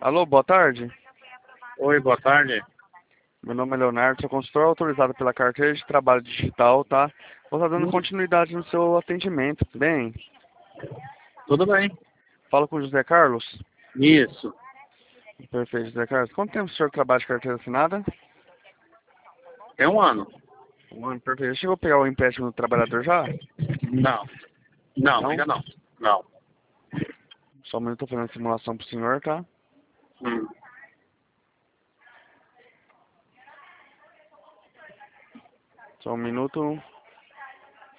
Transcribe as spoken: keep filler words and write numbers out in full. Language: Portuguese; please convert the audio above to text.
Alô, boa tarde. Oi, boa tarde. Meu nome é Leonardo, sou consultor autorizado pela carteira de trabalho digital, tá? Vou estar dando Hum, continuidade no seu atendimento, tudo bem? Tudo bem? Falo com o José Carlos. Isso. Perfeito, José Carlos. Quanto tempo o senhor trabalha de carteira assinada? Tem um ano. Um ano, perfeito. Chegou a pegar o empréstimo do trabalhador já? Não. Não, Não? ainda não. Não. Só um minuto, estou fazendo a simulação pro senhor, tá? Hum. Só um minuto.